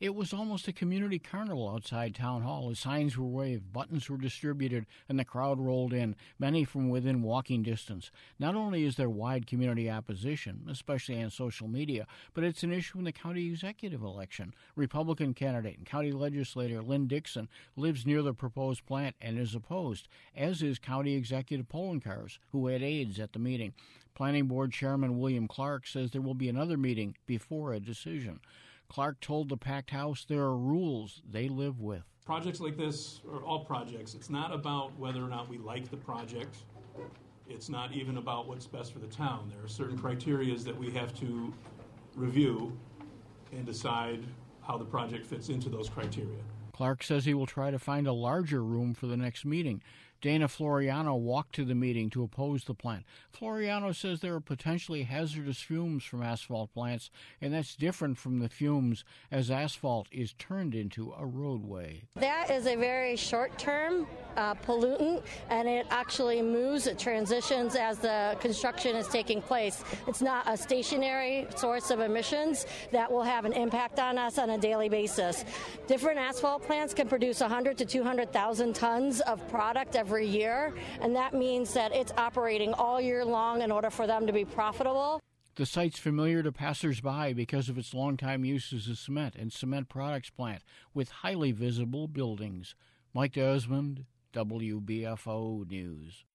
It was almost a community carnival outside Town Hall as signs were waved, buttons were distributed, and the crowd rolled in, many from within walking distance. Not only is there wide community opposition, especially on social media, but it's an issue in the county executive election. Republican candidate and county legislator Lynn Dixon lives near the proposed plant and is opposed, as is County Executive Poloncarz, who had aides at the meeting. Planning Board Chairman William Clark says there will be another meeting before a decision. Clark told the packed house there are rules they live with. Projects like this are all projects. It's not about whether or not we like the project. It's not even about what's best for the town. There are certain criteria that we have to review and decide how the project fits into those criteria. Clark says he will try to find a larger room for the next meeting. Dana Floriano walked to the meeting to oppose the plant. Floriano says there are potentially hazardous fumes from asphalt plants, and that's different from the fumes as asphalt is turned into a roadway. That is a very short-term pollutant, and it actually moves, it transitions as the construction is taking place. It's not a stationary source of emissions that will have an impact on us on a daily basis. Different asphalt plants can produce 100 to 200,000 tons of product every year, and that means that it's operating all year long in order for them to be profitable. The site's familiar to passers-by because of its longtime use as a cement and cement products plant with highly visible buildings. Mike Desmond, WBFO News.